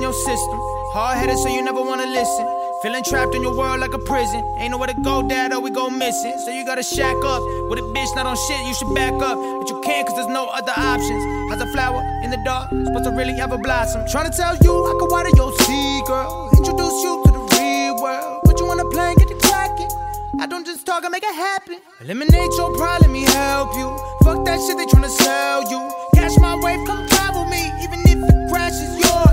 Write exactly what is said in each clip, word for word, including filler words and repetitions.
your system. Hard-headed so you never wanna listen. Feeling trapped in your world like a prison. Ain't nowhere to go, dad, or we go missing. So you gotta shack up. With a bitch not on shit, you should back up. But you can't cause there's no other options. How's a flower in the dark supposed to really ever blossom? Tryna tell you I can water your seed, girl. Introduce you to the real world. Put you on a plane, get you cracking. I don't just talk, I make it happen. Eliminate your problem, me help you. Fuck that shit they tryna sell you. Catch my wave, come fly with me. Even if it crashes, yours.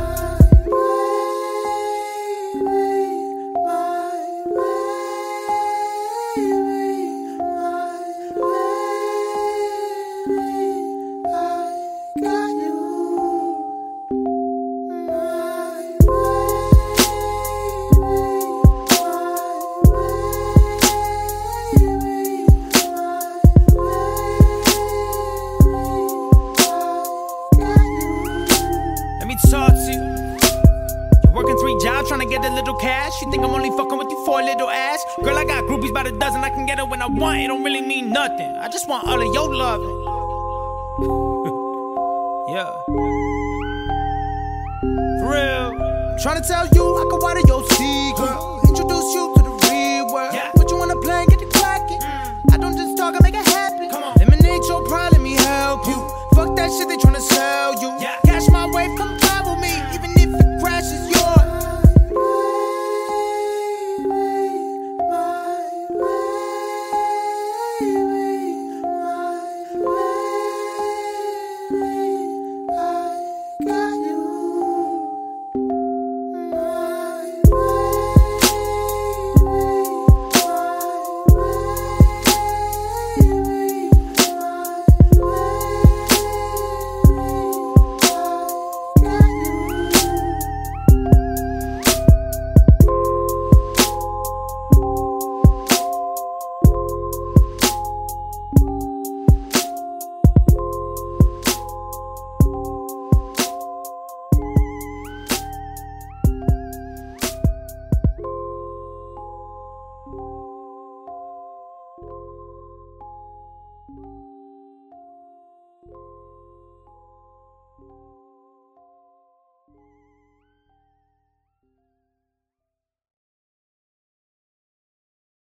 Trying to get a little cash. You think I'm only fucking with you for a little ass? Girl, I got groupies by the dozen. I can get it when I want. It don't really mean nothing. I just want all of your loving. Yeah. For real. Trying to tell you I can water your